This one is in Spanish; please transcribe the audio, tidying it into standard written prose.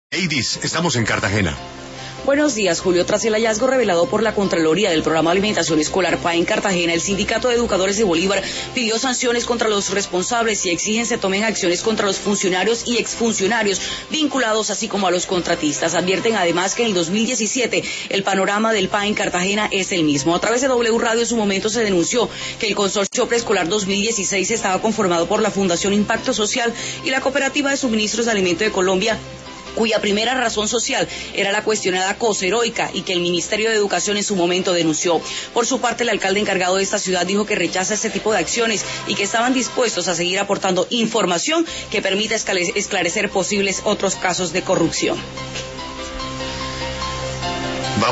Eidis, estamos en Cartagena. Buenos días, Julio. Tras el hallazgo revelado por la Contraloría del Programa de Alimentación Escolar PAE en Cartagena, el Sindicato de Educadores de Bolívar pidió sanciones contra los responsables y exigen se tomen acciones contra los funcionarios y exfuncionarios vinculados, así como a los contratistas. Advierten además que en el 2017 el panorama del PAE en Cartagena es el mismo. A través de W Radio en su momento se denunció que el Consorcio Preescolar 2016 estaba conformado por la Fundación Impacto Social y la Cooperativa de Suministros de Alimento de Colombia, cuya primera razón social era la cuestionada cosa heroica y que el Ministerio de Educación en su momento denunció. Por su parte, el alcalde encargado de esta ciudad dijo que rechaza este tipo de acciones y que estaban dispuestos a seguir aportando información que permita esclarecer posibles otros casos de corrupción.